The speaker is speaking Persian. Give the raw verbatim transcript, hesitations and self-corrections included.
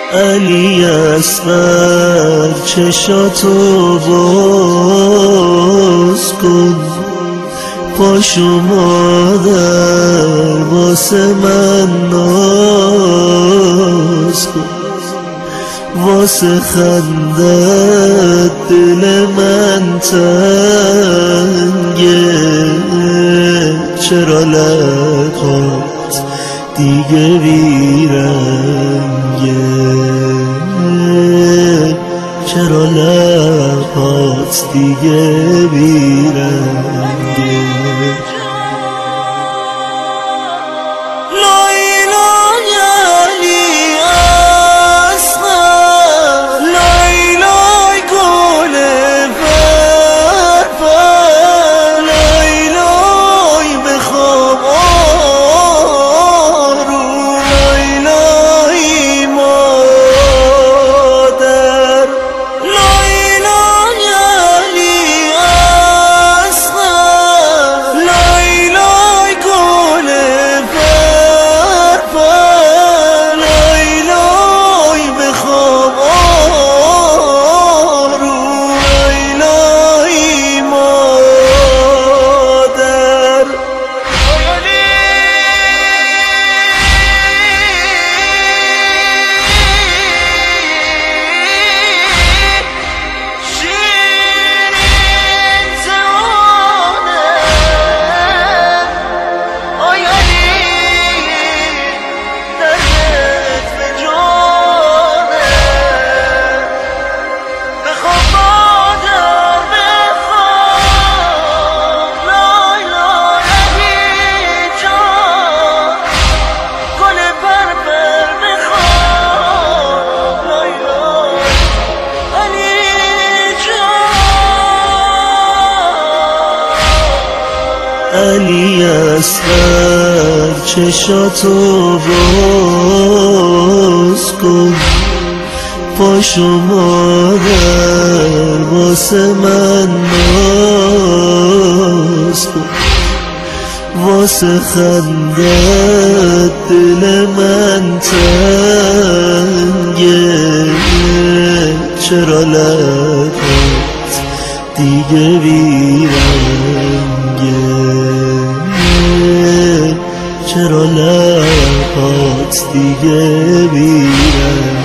علی اصغر چشاتو باز کن، پاشو مادر واسه من ناز کن، واسه خندت دل من تنگه، چرا لبات دیگه بیرنگه، چرا لبات دیگه بیرنگه. علی اصغر چشاتو باز کن، پاشو مادر واسه من ناز کن، واسه خندت دل من تنگه، چرا لبات دیگه بیرنگه، چرا لبات دیگه بیرنگه.